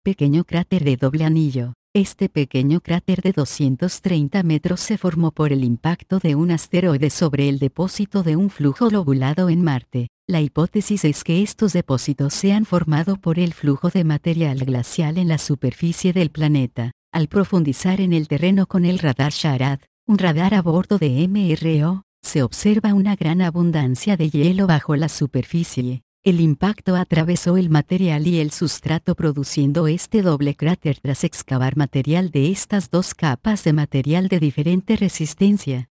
Pequeño cráter de doble anillo. Este pequeño cráter de 230 metros se formó por el impacto de un asteroide sobre el depósito de un flujo lobulado en Marte. La hipótesis es que estos depósitos se han formado por el flujo de material glacial en la superficie del planeta. Al profundizar en el terreno con el radar SHARAD, un radar a bordo de MRO, se observa una gran abundancia de hielo bajo la superficie. El impacto atravesó el material y el sustrato produciendo este doble cráter tras excavar material de estas dos capas de material de diferente resistencia.